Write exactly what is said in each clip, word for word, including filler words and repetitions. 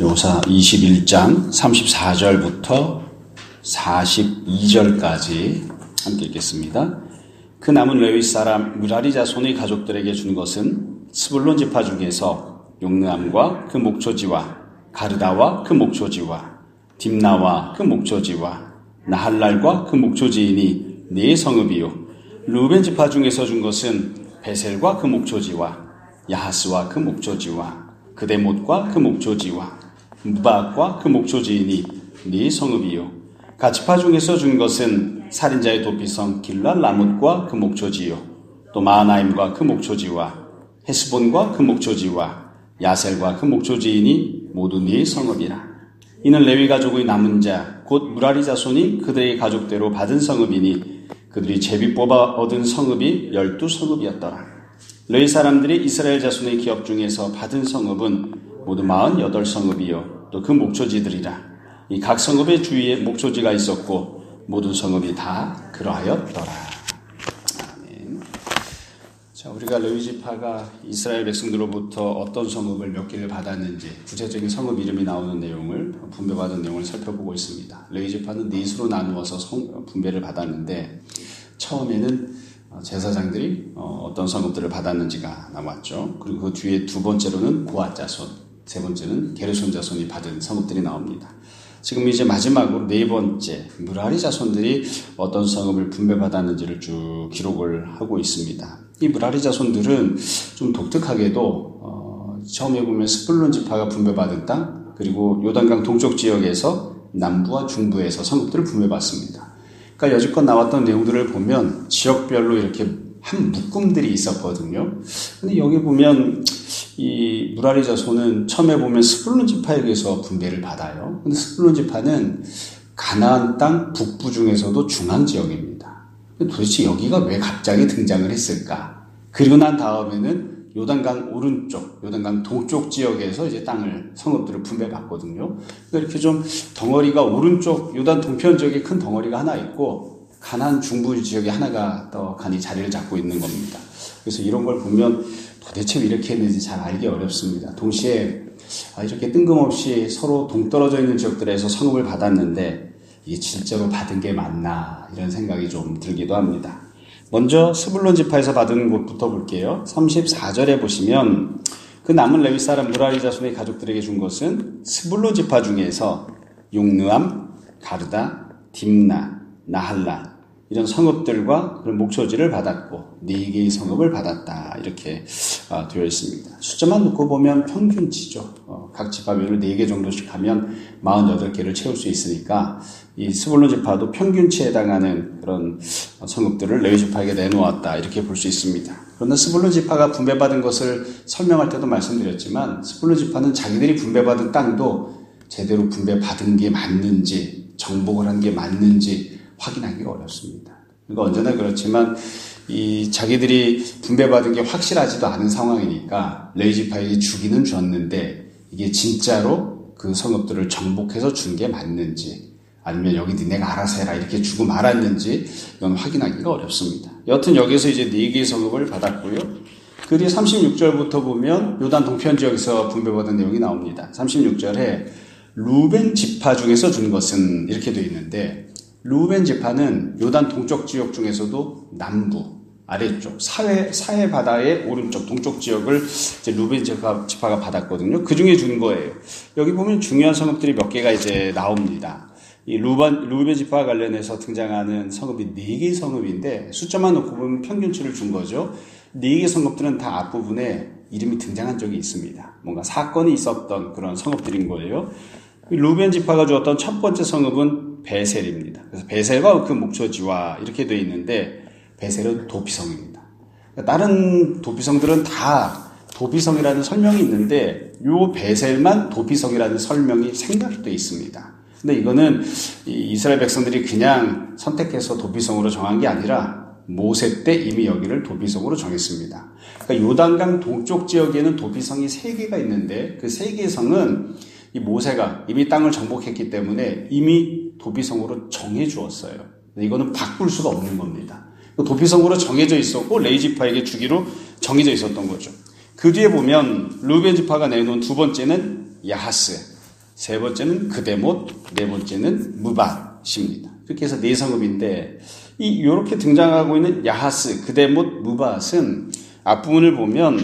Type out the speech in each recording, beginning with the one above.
여호수아 이십일 장 삼십사 절부터 사십이 절까지 함께 읽겠습니다. 그 남은 레위 사람 므라리 자손의 가족들에게 준 것은 스불론 지파 중에서 용느암과 그 목초지와 가르다와 그 목초지와 딥나와 그 목초지와 나할랄과 그 목초지이니 네 성읍이요. 루벤 지파 중에서 준 것은 베셀과 그 목초지와 야하스와 그 목초지와 그데못과 그 목초지와 무바과 그 목초지이니 네 성읍이요. 가지파 중에서 준 것은 살인자의 도피성 길랄 라못과 그 목초지요. 또 마하나임과 그 목초지와 헤스본과 그 목초지와 야셀과 그 목초지이니 모두 네 성읍이라. 이는 레위 가족의 남은 자 곧 므라리 자손이 그들의 가족대로 받은 성읍이니 그들이 제비 뽑아 얻은 성읍이 열두 성읍이었더라. 레위 사람들이 이스라엘 자손의 기업 중에서 받은 성읍은 모두 마흔여덟 성읍이요 또 그 목초지들이라. 이 각 성읍의 주위에 목초지가 있었고 모든 성읍이 다 그러하였더라. 아멘. 자, 우리가 레위 지파가 이스라엘 백성들로부터 어떤 성읍을 몇 개를 받았는지 구체적인 성읍 이름이 나오는 내용을 분배받은 내용을 살펴보고 있습니다. 레위 지파는 넷으로 나누어서 성, 분배를 받았는데 처음에는 제사장들이 어떤 성읍들을 받았는지가 나왔죠. 그리고 그 뒤에 두 번째로는 고앗 자손, 세 번째는 게르손 자손이 받은 성읍들이 나옵니다. 지금 이제 마지막으로 네 번째 므라리 자손들이 어떤 성읍을 분배받았는지를 쭉 기록을 하고 있습니다. 이 므라리 자손들은 좀 독특하게도 어, 처음에 보면 스불론 지파가 분배받은 땅 그리고 요단강 동쪽 지역에서 남부와 중부에서 성읍들을 분배받습니다. 그러니까 여지껏 나왔던 내용들을 보면 지역별로 이렇게 한 묶음들이 있었거든요. 근데 여기 보면 이 므라리 자손은 처음에 보면 스불론 지파에게서 분배를 받아요. 근데 스불론 지파는 가나안 땅 북부 중에서도 중앙 지역입니다. 도대체 여기가 왜 갑자기 등장을 했을까? 그리고 난 다음에는 요단강 오른쪽, 요단강 동쪽 지역에서 이제 땅을 성읍들을 분배받거든요. 그러니까 이렇게 좀 덩어리가 오른쪽 요단 동편 지역에 큰 덩어리가 하나 있고 가나안 중부 지역에 하나가 더 간이 자리를 잡고 있는 겁니다. 그래서 이런 걸 보면 도대체 왜 이렇게 했는지 잘 알기 어렵습니다. 동시에 이렇게 뜬금없이 서로 동떨어져 있는 지역들에서 성읍을 받았는데 이게 실제로 받은 게 맞나 이런 생각이 좀 들기도 합니다. 먼저 스불론 지파에서 받은 곳부터 볼게요. 삼십사 절에 보시면 그 남은 레위 사람 므라리 자손의 가족들에게 준 것은 스불론 지파 중에서 용느암, 가르다, 딥나, 나할라 이런 성읍들과 그런 목초지를 받았고 네 개의 성읍을 받았다 이렇게 어, 되어 있습니다. 숫자만 놓고 보면 평균치죠. 어, 각 지파별로 네 개 정도씩 하면 마흔여덟 개를 채울 수 있으니까 이 스불론 지파도 평균치에 해당하는 그런 성읍들을 레위 지파에게 내놓았다 이렇게 볼 수 있습니다. 그런데 스불론 지파가 분배받은 것을 설명할 때도 말씀드렸지만 스불론 지파는 자기들이 분배받은 땅도 제대로 분배받은 게 맞는지 정복을 한 게 맞는지 확인하기가 어렵습니다. 그러니까 언제나 그렇지만 이 자기들이 분배받은 게 확실하지도 않은 상황이니까 레위 지파에게 주기는 줬는데 이게 진짜로 그 성읍들을 정복해서 준 게 맞는지 아니면 여기 니네가 알아서 해라 이렇게 주고 말았는지 이건 확인하기가 어렵습니다. 여튼 여기서 이제 네 개의 성읍을 받았고요. 그 뒤에 삼십육 절부터 보면 요단 동편 지역에서 분배받은 내용이 나옵니다. 삼십육 절에 루벤 지파 중에서 준 것은 이렇게 되어 있는데 루벤 지파는 요단 동쪽 지역 중에서도 남부, 아래쪽, 사해, 사해 바다의 오른쪽, 동쪽 지역을 이제 루벤 지파, 지파가 받았거든요. 그 중에 준 거예요. 여기 보면 중요한 성읍들이 몇 개가 이제 나옵니다. 이 루반, 루벤 지파와 관련해서 등장하는 성읍이 네 개의 성읍인데 숫자만 놓고 보면 평균치를 준 거죠. 네 개의 성읍들은 다 앞부분에 이름이 등장한 적이 있습니다. 뭔가 사건이 있었던 그런 성읍들인 거예요. 루벤 지파가 주었던 첫 번째 성읍은 베셀입니다. 그래서 베셀과 그 목초지와 이렇게 되어 있는데 베셀은 도피성입니다. 다른 도피성들은 다 도피성이라는 설명이 있는데 이 베셀만 도피성이라는 설명이 생략되어 있습니다. 근데 이거는 이스라엘 백성들이 그냥 선택해서 도피성으로 정한 게 아니라 모세 때 이미 여기를 도피성으로 정했습니다. 그러니까 요단강 동쪽 지역에는 도피성이 세 개가 있는데 그 세 개의 성은 이 모세가 이미 땅을 정복했기 때문에 이미 도피성으로 정해 주었어요. 이거는 바꿀 수가 없는 겁니다. 도피성으로 정해져 있었고 레위 지파에게 주기로 정해져 있었던 거죠. 그 뒤에 보면 루벤 지파가 내놓은 두 번째는 야하스. 세 번째는 그대못, 네 번째는 무밧입니다. 그렇게 해서 네 성읍인데 이 이렇게 등장하고 있는 야하스, 그대못, 무밧은 앞부분을 보면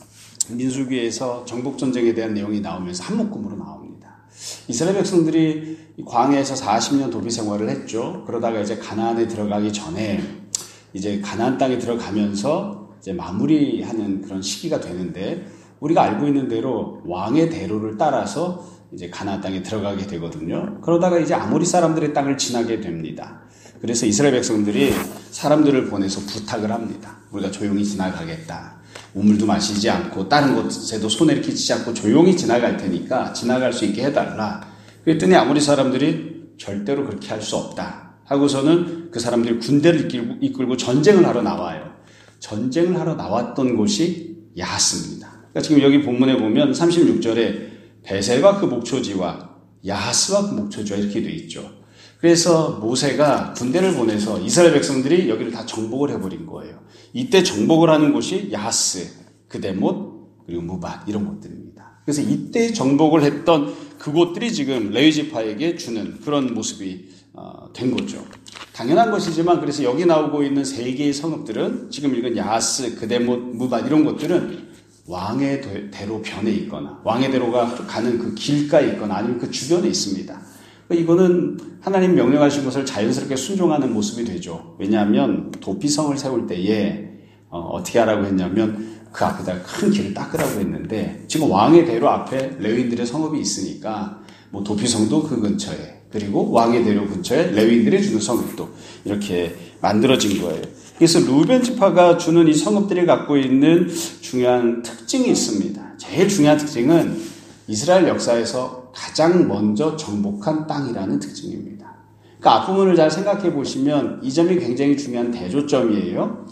민수기에서 정복전쟁에 대한 내용이 나오면서 한 묶음으로 나옵니다. 이스라엘 백성들이 광야에서 사십 년 도피 생활을 했죠. 그러다가 이제 가나안에 들어가기 전에 이제 가나안 땅에 들어가면서 이제 마무리하는 그런 시기가 되는데 우리가 알고 있는 대로 왕의 대로를 따라서 이제 가나안 땅에 들어가게 되거든요. 그러다가 이제 아모리 사람들의 땅을 지나게 됩니다. 그래서 이스라엘 백성들이 사람들을 보내서 부탁을 합니다. 우리가 조용히 지나가겠다. 우물도 마시지 않고 다른 곳에도 손에 끼치지 않고 조용히 지나갈 테니까 지나갈 수 있게 해달라. 그랬더니 아모리 사람들이 절대로 그렇게 할 수 없다 하고서는 그 사람들이 군대를 이끌고, 이끌고 전쟁을 하러 나와요. 전쟁을 하러 나왔던 곳이 야하스입니다. 그러니까 지금 여기 본문에 보면 삼십육 절에 베셀과 그 목초지와 야하스와 그 목초지와 이렇게 되어 있죠. 그래서 모세가 군대를 보내서 이스라엘 백성들이 여기를 다 정복을 해버린 거예요. 이때 정복을 하는 곳이 야하스, 그대못, 그리고 무밧 이런 곳들입니다. 그래서 이때 정복을 했던 그곳들이 지금 레위 지파에게 주는 그런 모습이 어, 된 거죠. 당연한 것이지만 그래서 여기 나오고 있는 세 개의 성읍들은 지금 읽은 야하스, 그대못, 무밧 이런 곳들은 왕의 대로 변해 있거나 왕의 대로가 가는 그 길가에 있거나 아니면 그 주변에 있습니다. 이거는 하나님 명령하신 것을 자연스럽게 순종하는 모습이 되죠. 왜냐하면 도피성을 세울 때에 어, 어떻게 하라고 했냐면 그 앞에다가 큰 길을 닦으라고 했는데 지금 왕의 대로 앞에 레위인들의 성읍이 있으니까 뭐 도피성도 그 근처에 그리고 왕의 대로 근처에 레위인들이 주는 성읍도 이렇게 만들어진 거예요. 그래서 루벤 지파가 주는 이 성읍들이 갖고 있는 중요한 특징이 있습니다. 제일 중요한 특징은 이스라엘 역사에서 가장 먼저 정복한 땅이라는 특징입니다. 그러니까 앞부분을 잘 생각해 보시면 이 점이 굉장히 중요한 대조점이에요.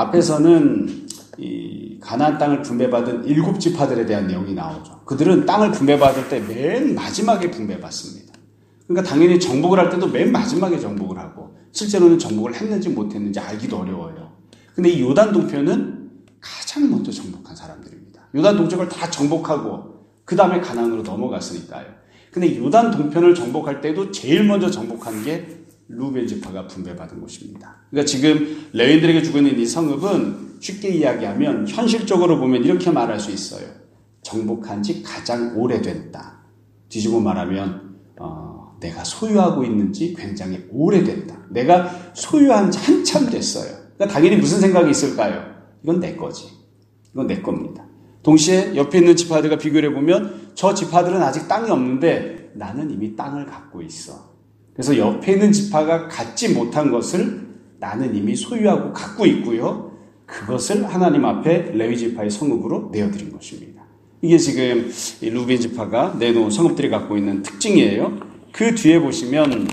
앞에서는 이 가나안 땅을 분배받은 일곱 지파들에 대한 내용이 나오죠. 그들은 땅을 분배받을 때 맨 마지막에 분배받습니다. 그러니까 당연히 정복을 할 때도 맨 마지막에 정복을 하고 실제로는 정복을 했는지 못했는지 알기도 어려워요. 근데 이 요단 동편은 가장 먼저 정복한 사람들입니다. 요단 동쪽을 다 정복하고 그 다음에 가나안으로 넘어갔으니까요. 근데 요단 동편을 정복할 때도 제일 먼저 정복한 게 루벤 지파가 분배받은 곳입니다. 그러니까 지금 레위인들에게 주고 있는 이 성읍은 쉽게 이야기하면 현실적으로 보면 이렇게 말할 수 있어요. 정복한 지 가장 오래된 땅. 뒤집어 말하면 어, 내가 소유하고 있는지 굉장히 오래됐다. 내가 소유한 지 한참 됐어요. 그러니까 당연히 무슨 생각이 있을까요? 이건 내 거지. 이건 내 겁니다. 동시에 옆에 있는 지파들과 비교를 해보면 저 지파들은 아직 땅이 없는데 나는 이미 땅을 갖고 있어. 그래서 옆에 있는 지파가 갖지 못한 것을 나는 이미 소유하고 갖고 있고요. 그것을 하나님 앞에 레위 지파의 성읍으로 내어드린 것입니다. 이게 지금 루벤 지파가 내놓은 성읍들이 갖고 있는 특징이에요. 그 뒤에 보시면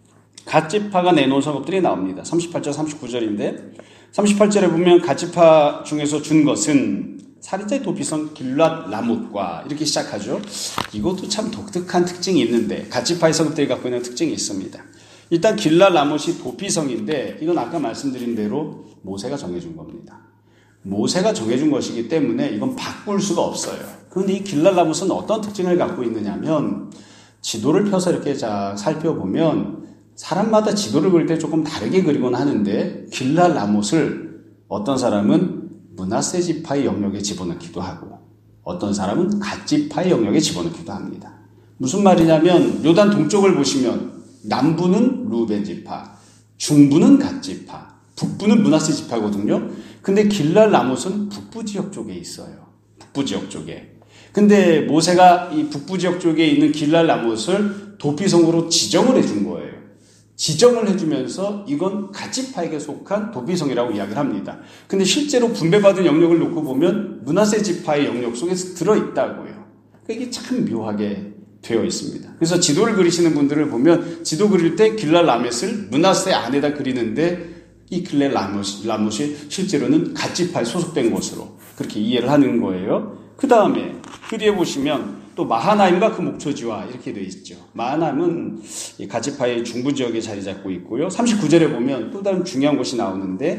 갓 지파가 내놓은 성읍들이 나옵니다. 삼십팔 절, 삼십구 절인데 삼십팔 절에 보면 갓 지파 중에서 준 것은 살인자의 도피성 길랏 라못과 이렇게 시작하죠. 이것도 참 독특한 특징이 있는데 갓 지파의 성읍들이 갖고 있는 특징이 있습니다. 일단 길랏 라못이 도피성인데 이건 아까 말씀드린 대로 모세가 정해준 겁니다. 모세가 정해준 것이기 때문에 이건 바꿀 수가 없어요. 그런데 이 길랏 라못은 어떤 특징을 갖고 있느냐면 지도를 펴서 이렇게 자 살펴보면 사람마다 지도를 그릴 때 조금 다르게 그리곤 하는데 길랏 라못을 어떤 사람은 므낫세 지파의 영역에 집어넣기도 하고 어떤 사람은 갓 지파의 영역에 집어넣기도 합니다. 무슨 말이냐면 요단 동쪽을 보시면 남부는 루벤 지파, 중부는 갓 지파, 북부는 므낫세 지파거든요. 근데 길랏 라못은 북부 지역 쪽에 있어요. 북부 지역 쪽에. 근데 모세가 이 북부 지역 쪽에 있는 길랏 라못을 도피성으로 지정을 해준 거예요. 지정을 해주면서 이건 갓 지파에게 속한 도피성이라고 이야기를 합니다. 근데 실제로 분배받은 영역을 놓고 보면 므낫세 지파의 영역 속에서 들어있다고요. 이게 참 묘하게 되어 있습니다. 그래서 지도를 그리시는 분들을 보면 지도 그릴 때 길랏 라못을 므낫세 안에다 그리는데 이 길랏 라못이 실제로는 갓 지파에 소속된 곳으로 그렇게 이해를 하는 거예요. 그 다음에 그 뒤에 보시면 또 마하나임과 그 목초지와 이렇게 되어 있죠. 마하나임은 갓 지파의 중부 지역에 자리 잡고 있고요. 삼십구 절에 보면 또 다른 중요한 곳이 나오는데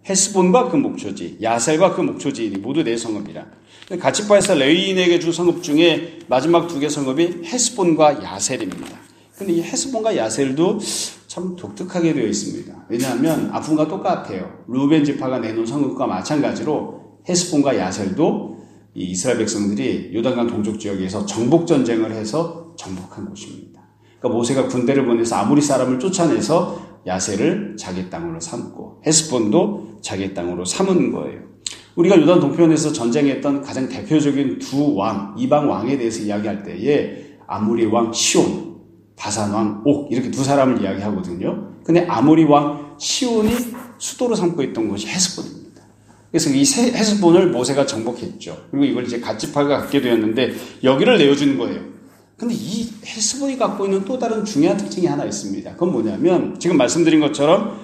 헤스본과 그 목초지, 야셀과 그 목초지인이 모두 네 성읍이라. 가치파에서 레위인에게 준 성읍 중에 마지막 두 개 성읍이 헤스본과 야셀입니다. 근데 이 헤스본과 야셀도 참 독특하게 되어 있습니다. 왜냐하면 앞부분과 똑같아요. 루벤 지파가 내놓은 성읍과 마찬가지로 헤스본과 야셀도 이 이스라엘 백성들이 요단강 동쪽 지역에서 정복 전쟁을 해서 정복한 곳입니다. 그러니까 모세가 군대를 보내서 아모리 사람을 쫓아내서 야셀을 자기 땅으로 삼고 헤스본도 자기 땅으로 삼은 거예요. 우리가 요단 동편에서 전쟁했던 가장 대표적인 두 왕, 이방 왕에 대해서 이야기할 때에 아모리 왕 시온, 바산 왕 옥 이렇게 두 사람을 이야기하거든요. 근데 아모리 왕 시온이 수도로 삼고 있던 곳이 헤스본입니다. 그래서 이 헤스본을 모세가 정복했죠. 그리고 이걸 이제 갓지파가 갖게 되었는데 여기를 내어주는 거예요. 근데 이 헤스본이 갖고 있는 또 다른 중요한 특징이 하나 있습니다. 그건 뭐냐면 지금 말씀드린 것처럼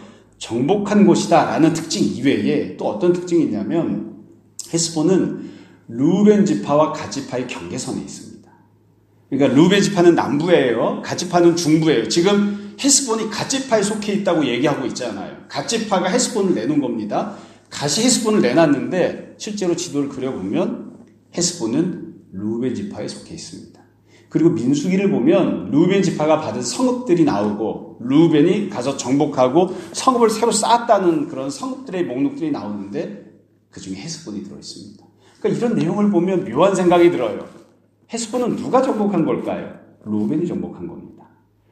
정복한 곳이다라는 특징 이외에 또 어떤 특징이 있냐면 헤스본은 루벤 지파와 갓 지파의 경계선에 있습니다. 그러니까 루벤 지파는 남부예요. 갓 지파는 중부예요. 지금 헤스본이 갓 지파에 속해 있다고 얘기하고 있잖아요. 갓 지파가 헤스본을 내놓은 겁니다. 갓이 헤스본을 내놨는데 실제로 지도를 그려보면 헤스본은 루벤 지파에 속해 있습니다. 그리고 민수기를 보면 루벤 지파가 받은 성읍들이 나오고 루벤이 가서 정복하고 성읍을 새로 쌓았다는 그런 성읍들의 목록들이 나오는데 그중에 헤스본이 들어있습니다. 그러니까 이런 내용을 보면 묘한 생각이 들어요. 헤스본은 누가 정복한 걸까요? 루벤이 정복한 겁니다.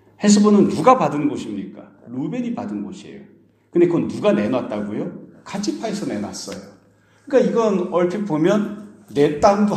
헤스본은 누가 받은 곳입니까? 루벤이 받은 곳이에요. 근데 그건 누가 내놨다고요? 갓 지파에서 내놨어요. 그러니까 이건 얼핏 보면 내 땅도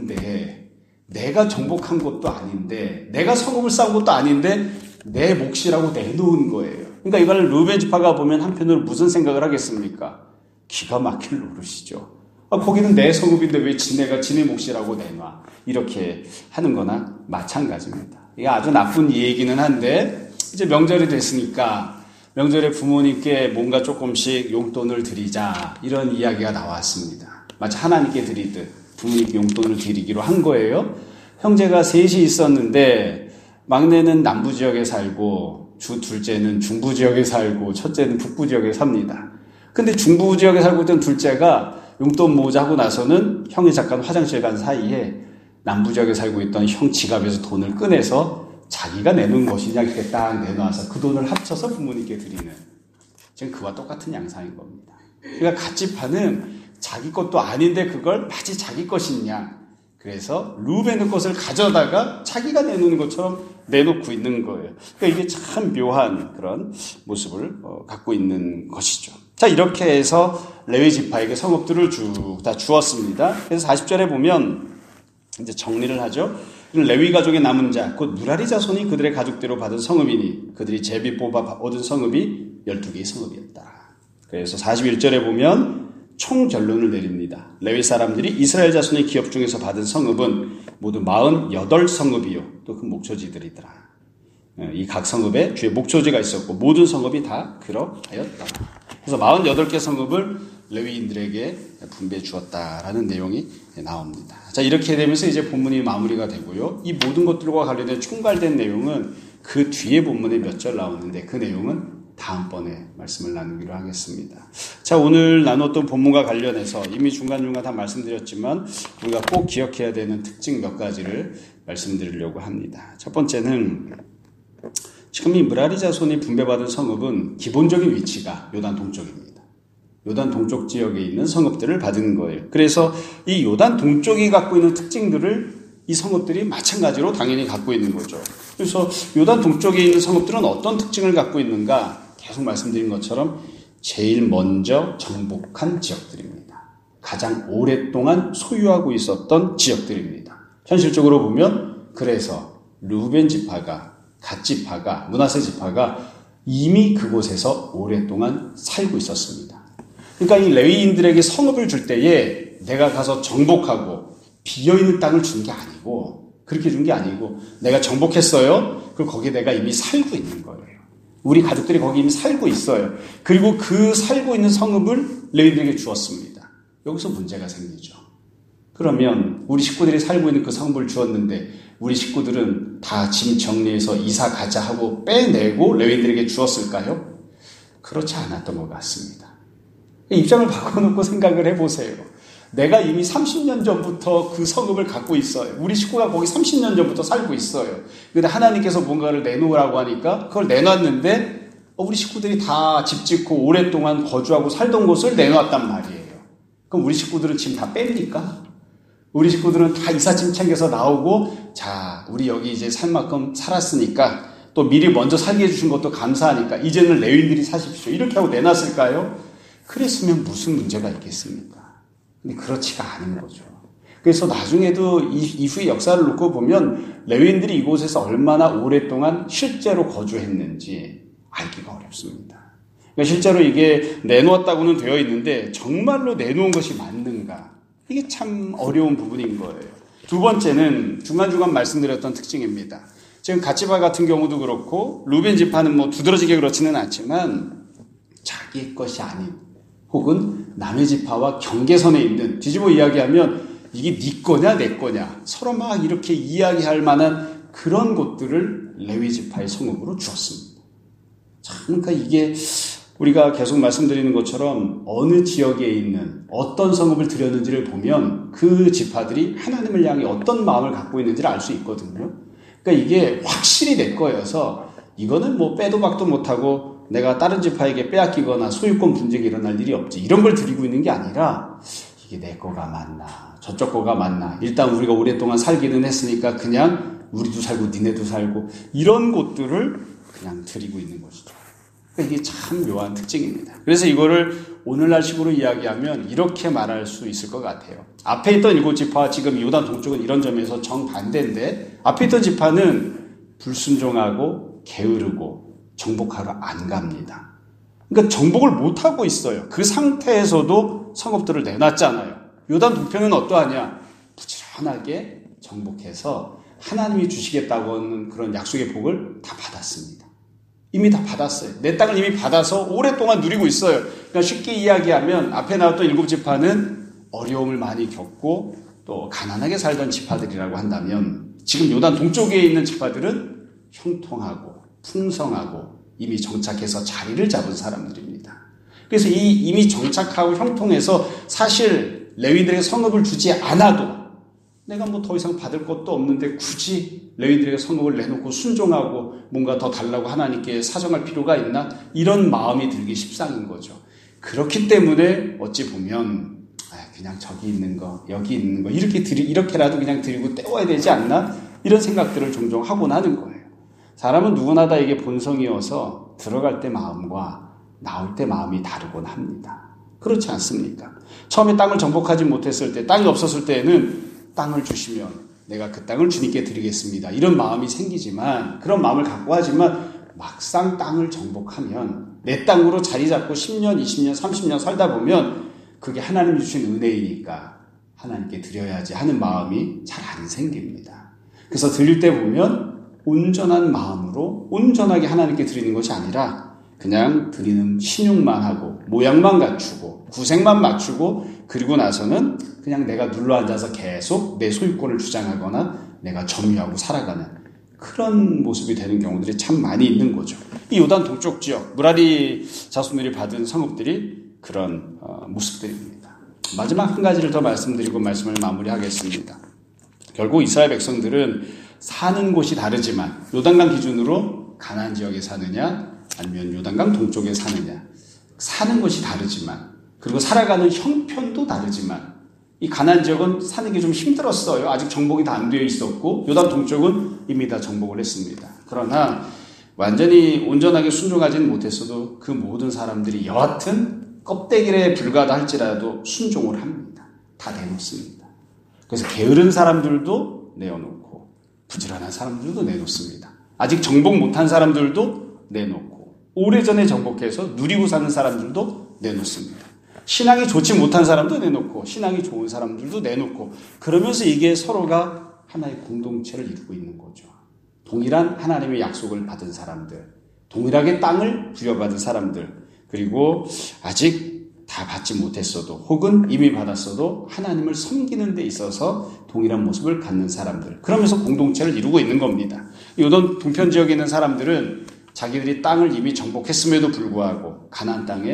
아닌데 내가 정복한 것도 아닌데 내가 성읍을 쌓은 것도 아닌데 내 몫이라고 내놓은 거예요. 그러니까 이걸 루벤 지파가 보면 한편으로 무슨 생각을 하겠습니까? 기가 막힐 노릇이죠. 아, 거기는 내 성읍인데 왜 지네가 지네 몫이라고 내놔? 이렇게 하는 거나 마찬가지입니다. 이게 아주 나쁜 얘기는 한데 이제 명절이 됐으니까 명절에 부모님께 뭔가 조금씩 용돈을 드리자 이런 이야기가 나왔습니다. 마치 하나님께 드리듯 부모님께 용돈을 드리기로 한 거예요. 형제가 셋이 있었는데 막내는 남부 지역에 살고 주 둘째는 중부 지역에 살고 첫째는 북부 지역에 삽니다. 근데 중부 지역에 살고 있던 둘째가 용돈 모으자 하고 나서는 형이 잠깐 화장실 간 사이에 남부 지역에 살고 있던 형 지갑에서 돈을 꺼내서 자기가 내놓은 것이냐 이렇게 딱 내놔서 그 돈을 합쳐서 부모님께 드리는 지금 그와 똑같은 양상인 겁니다. 그러니까 갓지파는 자기 것도 아닌데 그걸 마치 자기 것이냐 그래서 루벤의 것을 가져다가 자기가 내놓는 것처럼 내놓고 있는 거예요. 그러니까 이게 참 묘한 그런 모습을 갖고 있는 것이죠. 자, 이렇게 해서 레위 지파에게 성읍들을 쭉 다 주었습니다. 그래서 사십 절에 보면 이제 정리를 하죠. 레위 가족의 남은 자, 곧 무라리 자손이 그들의 가족대로 받은 성읍이니 그들이 제비 뽑아 얻은 성읍이 열두 개의 성읍이었다. 그래서 사십일 절에 보면 총 결론을 내립니다. 레위 사람들이 이스라엘 자손의 기업 중에서 받은 성읍은 모두 사십팔 성읍이요. 또 그 목초지들이더라. 이 각 성읍에 주의 목초지가 있었고 모든 성읍이 다 그러하였다. 그래서 사십팔 개 성읍을 레위인들에게 분배해 주었다라는 내용이 나옵니다. 자, 이렇게 되면서 이제 본문이 마무리가 되고요. 이 모든 것들과 관련된 총괄된 내용은 그 뒤에 본문에 몇 절 나오는데 그 내용은 다음번에 말씀을 나누기로 하겠습니다. 자, 오늘 나눴던 본문과 관련해서 이미 중간중간 다 말씀드렸지만 우리가 꼭 기억해야 되는 특징 몇 가지를 말씀드리려고 합니다. 첫 번째는 지금 이 무라리 자손이 분배받은 성읍은 기본적인 위치가 요단 동쪽입니다. 요단 동쪽 지역에 있는 성읍들을 받은 거예요. 그래서 이 요단 동쪽이 갖고 있는 특징들을 이 성읍들이 마찬가지로 당연히 갖고 있는 거죠. 그래서 요단 동쪽에 있는 성읍들은 어떤 특징을 갖고 있는가? 계속 말씀드린 것처럼 제일 먼저 정복한 지역들입니다. 가장 오랫동안 소유하고 있었던 지역들입니다. 현실적으로 보면 그래서 루벤 지파가, 갓 지파가, 므낫세 지파가 이미 그곳에서 오랫동안 살고 있었습니다. 그러니까 이 레위인들에게 성읍을 줄 때에 내가 가서 정복하고 비어있는 땅을 준 게 아니고 그렇게 준 게 아니고 내가 정복했어요. 그리고 거기에 내가 이미 살고 있는 거예요. 우리 가족들이 거기 이미 살고 있어요. 그리고 그 살고 있는 성읍을 레위인들에게 주었습니다. 여기서 문제가 생기죠. 그러면 우리 식구들이 살고 있는 그 성읍을 주었는데 우리 식구들은 다 짐 정리해서 이사 가자 하고 빼내고 레위인들에게 주었을까요? 그렇지 않았던 것 같습니다. 입장을 바꿔놓고 생각을 해보세요. 내가 이미 삼십 년 전부터 그 성읍을 갖고 있어요. 우리 식구가 거기 삼십 년 전부터 살고 있어요. 근데 하나님께서 뭔가를 내놓으라고 하니까 그걸 내놨는데 우리 식구들이 다 집 짓고 오랫동안 거주하고 살던 곳을 내놨단 말이에요. 그럼 우리 식구들은 짐 다 뺍니까? 우리 식구들은 다 이삿짐 챙겨서 나오고, 자, 우리 여기 이제 살 만큼 살았으니까 또 미리 먼저 살게 해주신 것도 감사하니까 이제는 레위인들이 사십시오. 이렇게 하고 내놨을까요? 그랬으면 무슨 문제가 있겠습니까? 근데 그렇지가 않은 거죠. 그래서 나중에도 이, 이후의 역사를 놓고 보면 레위인들이 이곳에서 얼마나 오랫동안 실제로 거주했는지 알기가 어렵습니다. 그러니까 실제로 이게 내놓았다고는 되어 있는데 정말로 내놓은 것이 맞는가? 이게 참 어려운 부분인 거예요. 두 번째는 중간중간 말씀드렸던 특징입니다. 지금 갓지파 같은 경우도 그렇고 루벤 지파는 뭐 두드러지게 그렇지는 않지만 자기의 것이 아닌 혹은 남의 지파와 경계선에 있는, 뒤집어 이야기하면 이게 네 거냐 내 거냐 서로 막 이렇게 이야기할 만한 그런 곳들을 레위 지파의 성읍으로 주었습니다. 참, 그러니까 이게 우리가 계속 말씀드리는 것처럼 어느 지역에 있는 어떤 성읍을 드렸는지를 보면 그 지파들이 하나님을 향해 어떤 마음을 갖고 있는지를 알 수 있거든요. 그러니까 이게 확실히 내 거여서 이거는 뭐 빼도 박도 못하고 내가 다른 지파에게 빼앗기거나 소유권 분쟁이 일어날 일이 없지, 이런 걸 드리고 있는 게 아니라 이게 내 거가 맞나 저쪽 거가 맞나, 일단 우리가 오랫동안 살기는 했으니까 그냥 우리도 살고 니네도 살고 이런 곳들을 그냥 드리고 있는 것이죠. 그러니까 이게 참 묘한 특징입니다. 그래서 이거를 오늘날 식으로 이야기하면 이렇게 말할 수 있을 것 같아요. 앞에 있던 일곱 지파와 지금 요단 동쪽은 이런 점에서 정반대인데, 앞에 있던 지파는 불순종하고 게으르고 정복하러 안 갑니다. 그러니까 정복을 못하고 있어요. 그 상태에서도 성읍들을 내놨잖아요. 요단 동편은 어떠하냐? 부지런하게 정복해서 하나님이 주시겠다고 하는 그런 약속의 복을 다 받았습니다. 이미 다 받았어요. 내 땅을 이미 받아서 오랫동안 누리고 있어요. 그러니까 쉽게 이야기하면 앞에 나왔던 일곱 지파는 어려움을 많이 겪고 또 가난하게 살던 지파들이라고 한다면, 지금 요단 동쪽에 있는 지파들은 형통하고 풍성하고 이미 정착해서 자리를 잡은 사람들입니다. 그래서 이 이미 정착하고 형통해서 사실 레위들에게 성읍을 주지 않아도 내가 뭐 더 이상 받을 것도 없는데 굳이 레위들에게 성읍을 내놓고 순종하고 뭔가 더 달라고 하나님께 사정할 필요가 있나? 이런 마음이 들기 십상인 거죠. 그렇기 때문에 어찌 보면 그냥 저기 있는 거 여기 있는 거 이렇게 드리, 이렇게라도 그냥 드리고 때워야 되지 않나? 이런 생각들을 종종 하곤 하는 거예요. 사람은 누구나 다 이게 본성이어서 들어갈 때 마음과 나올 때 마음이 다르곤 합니다. 그렇지 않습니까? 처음에 땅을 정복하지 못했을 때, 땅이 없었을 때에는 땅을 주시면 내가 그 땅을 주님께 드리겠습니다, 이런 마음이 생기지만, 그런 마음을 갖고 하지만 막상 땅을 정복하면 내 땅으로 자리 잡고 십 년, 이십 년, 삼십 년 살다 보면 그게 하나님이 주신 은혜이니까 하나님께 드려야지 하는 마음이 잘 안 생깁니다. 그래서 드릴 때 보면 온전한 마음으로 온전하게 하나님께 드리는 것이 아니라 그냥 드리는 신용만 하고 모양만 갖추고 구색만 맞추고, 그리고 나서는 그냥 내가 눌러앉아서 계속 내 소유권을 주장하거나 내가 점유하고 살아가는 그런 모습이 되는 경우들이 참 많이 있는 거죠. 이 요단 동쪽 지역 무라리 자손들이 받은 성읍들이 그런 어, 모습들입니다. 마지막 한 가지를 더 말씀드리고 말씀을 마무리하겠습니다. 결국 이스라엘 백성들은 사는 곳이 다르지만, 요단강 기준으로 가나안 지역에 사느냐 아니면 요단강 동쪽에 사느냐, 사는 곳이 다르지만, 그리고 살아가는 형편도 다르지만, 이 가나안 지역은 사는 게 좀 힘들었어요. 아직 정복이 다 안 되어 있었고, 요단 동쪽은 이미 다 정복을 했습니다. 그러나 완전히 온전하게 순종하지는 못했어도 그 모든 사람들이 여하튼 껍데기에 불과하다 할지라도 순종을 합니다. 다 내놓습니다. 그래서 게으른 사람들도 내어놓고 부지런한 사람들도 내놓습니다. 아직 정복 못한 사람들도 내놓고 오래전에 정복해서 누리고 사는 사람들도 내놓습니다. 신앙이 좋지 못한 사람도 내놓고 신앙이 좋은 사람들도 내놓고, 그러면서 이게 서로가 하나의 공동체를 이루고 있는 거죠. 동일한 하나님의 약속을 받은 사람들, 동일하게 땅을 부여받은 사람들, 그리고 아직 다 받지 못했어도 혹은 이미 받았어도 하나님을 섬기는 데 있어서 동일한 모습을 갖는 사람들, 그러면서 공동체를 이루고 있는 겁니다. 요단 동편 지역에 있는 사람들은 자기들이 땅을 이미 정복했음에도 불구하고 가나안 땅에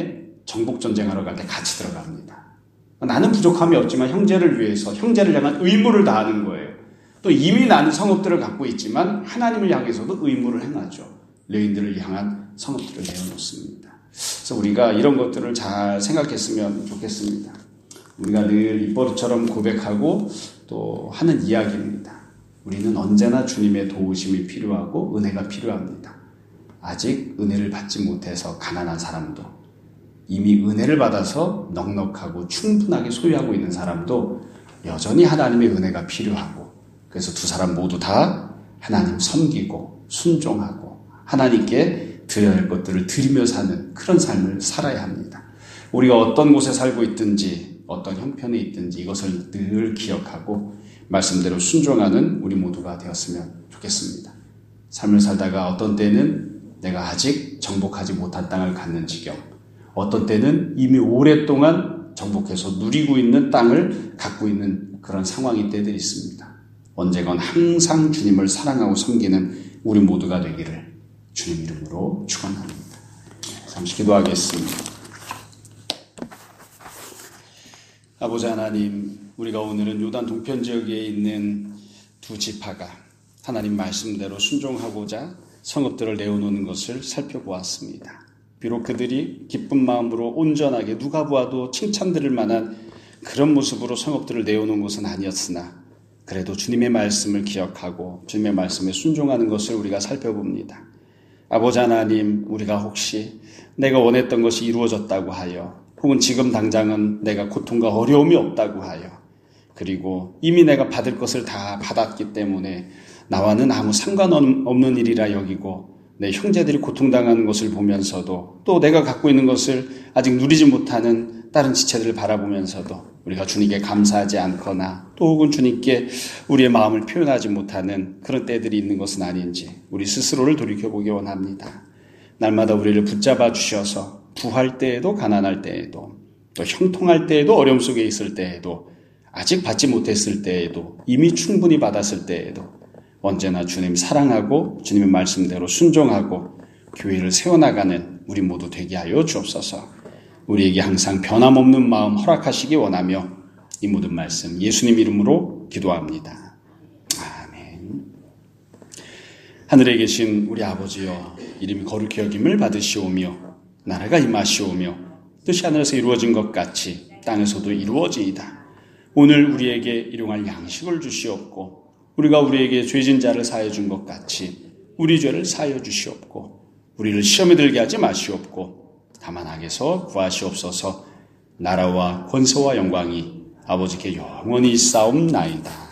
정복 전쟁하러 갈 때 같이 들어갑니다. 나는 부족함이 없지만 형제를 위해서 형제를 향한 의무를 다하는 거예요. 또 이미 나는 성읍들을 갖고 있지만 하나님을 향해서도 의무를 행하죠. 레위인들을 향한 성읍들을 내어놓습니다. 그래서 우리가 이런 것들을 잘 생각했으면 좋겠습니다. 우리가 늘 입버릇처럼 고백하고 또 하는 이야기입니다. 우리는 언제나 주님의 도우심이 필요하고 은혜가 필요합니다. 아직 은혜를 받지 못해서 가난한 사람도, 이미 은혜를 받아서 넉넉하고 충분하게 소유하고 있는 사람도 여전히 하나님의 은혜가 필요하고, 그래서 두 사람 모두 다 하나님 섬기고 순종하고 하나님께 드려야 할 것들을 드리며 사는 그런 삶을 살아야 합니다. 우리가 어떤 곳에 살고 있든지 어떤 형편에 있든지 이것을 늘 기억하고 말씀대로 순종하는 우리 모두가 되었으면 좋겠습니다. 삶을 살다가 어떤 때는 내가 아직 정복하지 못한 땅을 갖는 지경, 어떤 때는 이미 오랫동안 정복해서 누리고 있는 땅을 갖고 있는 그런 상황이 때들이 있습니다. 언제건 항상 주님을 사랑하고 섬기는 우리 모두가 되기를 주님 이름으로 축원합니다. 잠시 기도하겠습니다. 아버지 하나님, 우리가 오늘은 요단 동편 지역에 있는 두 지파가 하나님 말씀대로 순종하고자 성읍들을 내어놓는 것을 살펴보았습니다. 비록 그들이 기쁜 마음으로 온전하게 누가 보아도 칭찬드릴 만한 그런 모습으로 성읍들을 내어놓은 것은 아니었으나 그래도 주님의 말씀을 기억하고 주님의 말씀에 순종하는 것을 우리가 살펴봅니다. 아버지 하나님, 우리가 혹시 내가 원했던 것이 이루어졌다고 하여 혹은 지금 당장은 내가 고통과 어려움이 없다고 하여 그리고 이미 내가 받을 것을 다 받았기 때문에 나와는 아무 상관없는 일이라 여기고 내 형제들이 고통당하는 것을 보면서도 또 내가 갖고 있는 것을 아직 누리지 못하는 다른 지체들을 바라보면서도 우리가 주님께 감사하지 않거나 또 혹은 주님께 우리의 마음을 표현하지 못하는 그런 때들이 있는 것은 아닌지 우리 스스로를 돌이켜보기 원합니다. 날마다 우리를 붙잡아 주셔서 부할 때에도 가난할 때에도 또 형통할 때에도 어려움 속에 있을 때에도 아직 받지 못했을 때에도 이미 충분히 받았을 때에도 언제나 주님 사랑하고 주님의 말씀대로 순종하고 교회를 세워나가는 우리 모두 되게 하여 주옵소서. 우리에게 항상 변함없는 마음 허락하시기 원하며 이 모든 말씀 예수님 이름으로 기도합니다. 아멘. 하늘에 계신 우리 아버지여, 이름이 거룩히 여김을 받으시오며 나라가 임하시오며 뜻이 하늘에서 이루어진 것 같이 땅에서도 이루어지이다. 오늘 우리에게 일용할 양식을 주시옵고 우리가 우리에게 죄진 자를 사하여 준 것 같이 우리 죄를 사하여 주시옵고 우리를 시험에 들게 하지 마시옵고 다만 악에서 구하시옵소서. 나라와 권세와 영광이 아버지께 영원히 있사옵나이다.